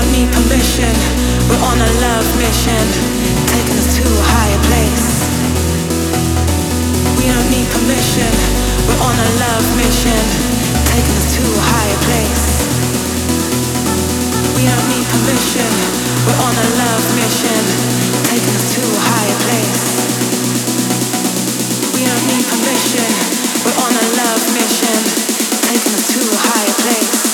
don't need permission. We're on a love mission, taking us to a higher place. We don't need permission. We're on a love mission, taking us to a higher place. We don't need permission. We're on a love mission, taking us to a higher place. We don't need permission. We're on a love mission, taking us to a higher place.